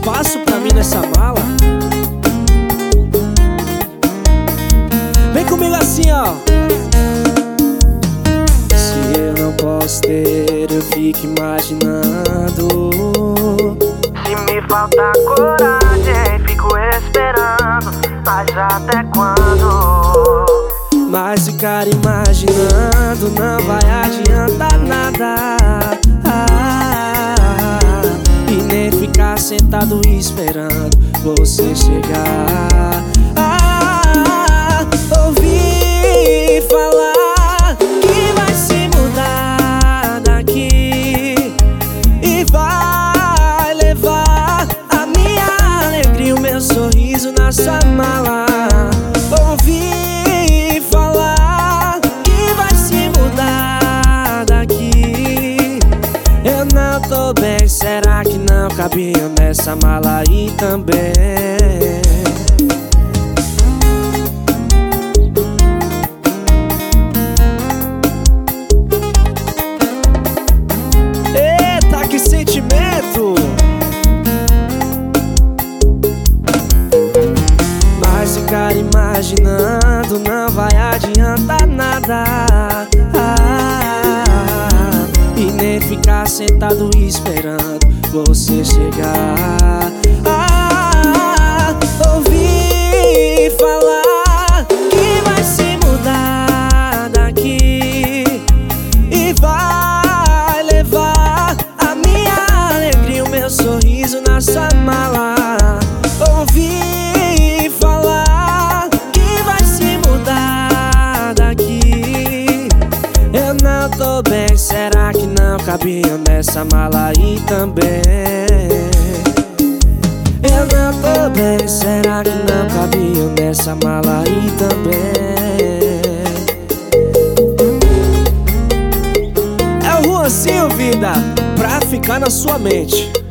espaço pra mim nessa mala? Vem comigo assim, ó. Se eu não posso ter, eu fico imaginando. Se me falta coragem, fico esperando. Mas até quando? Mas ficar imaginando não vai adiantar nada. E nem ficar sentado esperando você chegar. Ouvi falar que vai se mudar daqui e vai levar a minha alegria e o meu sorriso na sua mala. Ouvi falar que vai se mudar daqui. Eu não tô bem, será que não cabia nessa mala aí também? Eita, que sentimento! Mas ficar imaginando não vai adiantar nada. E nem ficar sentado esperando você chegar. Ouvi falar que vai se mudar daqui e vai levar a minha alegria e o meu sorriso na sua mala. Ouvi falar que vai se mudar daqui. Eu não tô bem, será que não cabia nessa mala aí também? Eu não tô bem, será que não cabia nessa mala aí também? É o Juanzinho, vida, pra ficar na sua mente.